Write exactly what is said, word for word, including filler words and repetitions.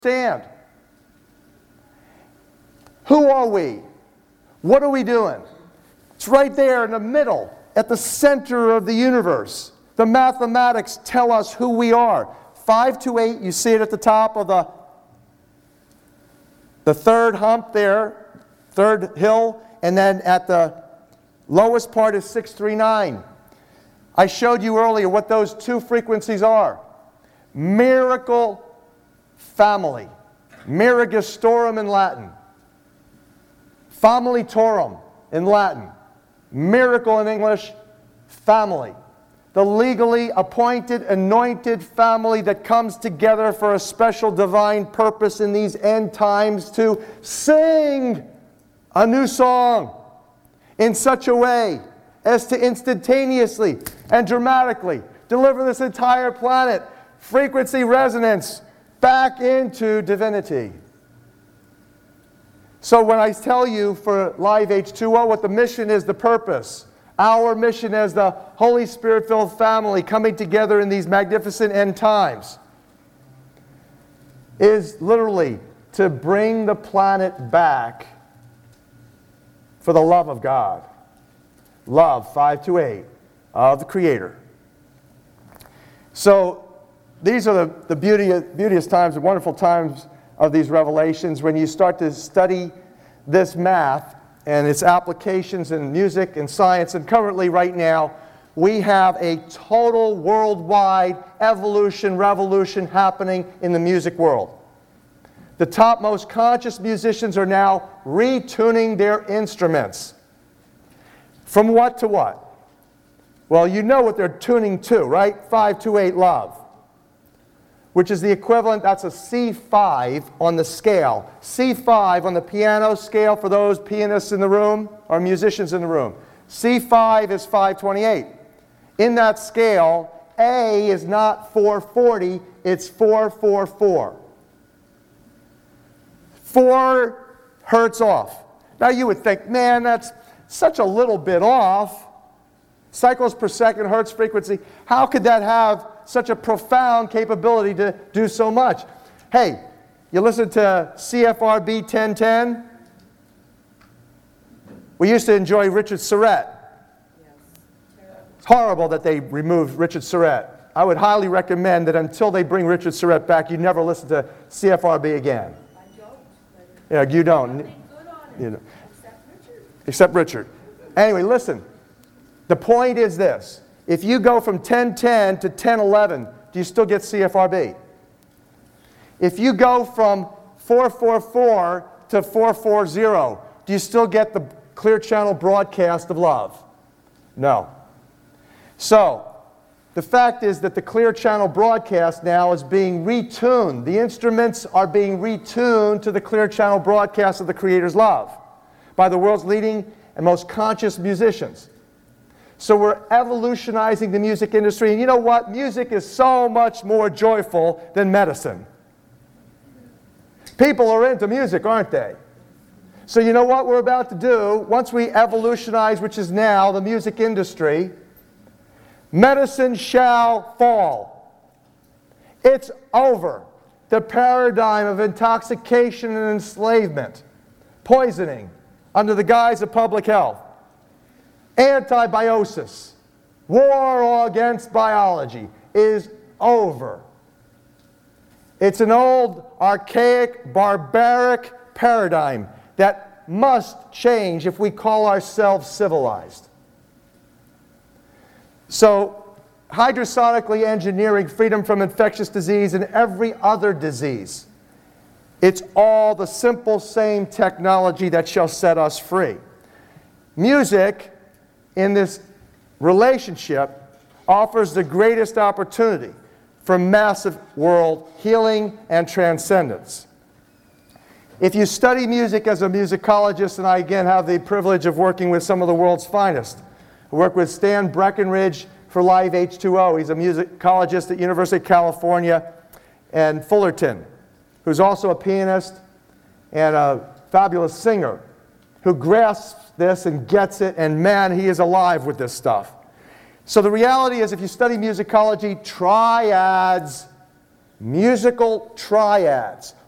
Stand. Who are we? What are we doing? It's right there in the middle, at the center of the universe. The mathematics tell us who we are. five to eight, you see it at the top of the, the third hump there, third hill, and then at the lowest part is six three nine. I showed you earlier what those two frequencies are. Miracle family. Miragistorum in Latin. Familitorum in Latin. Miracle in English, family. The legally appointed, anointed family that comes together for a special divine purpose in these end times to sing a new song in such a way as to instantaneously and dramatically deliver this entire planet frequency resonance back into divinity. So when I tell you for Live H two O what the mission is, the purpose, our mission as the Holy Spirit-filled family coming together in these magnificent end times is literally to bring the planet back for the love of God. Love, five to eight, of the Creator. So these are the, the beauty, beauteous times, the wonderful times of these revelations when you start to study this math and its applications in music and science. And currently, right now, we have a total worldwide evolution, revolution happening in the music world. The top most conscious musicians are now retuning their instruments. From what to what? Well, you know what they're tuning to, right? five to eight love, which is the equivalent, that's a C five on the scale. C five on the piano scale for those pianists in the room or musicians in the room. C five is five twenty-eight. In that scale, A is not four forty, it's four forty-four. Four hertz off. Now you would think, man, that's such a little bit off. Cycles per second, hertz frequency. How could that have such a profound capability to do so much? Hey, you listen to C F R B ten ten? We used to enjoy Richard Surrett. It's horrible that they removed Richard Surrett. I would highly recommend that until they bring Richard Surrett back, you never listen to C F R B again. I don't. Yeah, you don't. You know. Except Richard. Except Richard. Anyway, listen. The point is this. If you go from ten ten to ten eleven, do you still get C F R B? If you go from four forty-four to four forty, do you still get the clear channel broadcast of love? No. So, the fact is that the clear channel broadcast now is being retuned. The instruments are being retuned to the clear channel broadcast of the Creator's love by the world's leading and most conscious musicians. So we're evolutionizing the music industry. And you know what? Music is so much more joyful than medicine. People are into music, aren't they? So you know what we're about to do? Once we evolutionize, which is now the music industry, medicine shall fall. It's over. The paradigm of intoxication and enslavement, poisoning under the guise of public health, antibiosis, war against biology is over. It's an old, archaic, barbaric paradigm that must change if we call ourselves civilized. So, hydrosonically engineering freedom from infectious disease and every other disease. It's all the simple same technology that shall set us free. Music in this relationship offers the greatest opportunity for massive world healing and transcendence. If you study music as a musicologist, and I again have the privilege of working with some of the world's finest, I work with Stan Breckenridge for Live H two O. He's a musicologist at University of California, and Fullerton, who's also a pianist and a fabulous singer, who grasps this and gets it, and man, he is alive with this stuff. So the reality is, if you study musicology, triads, musical triads,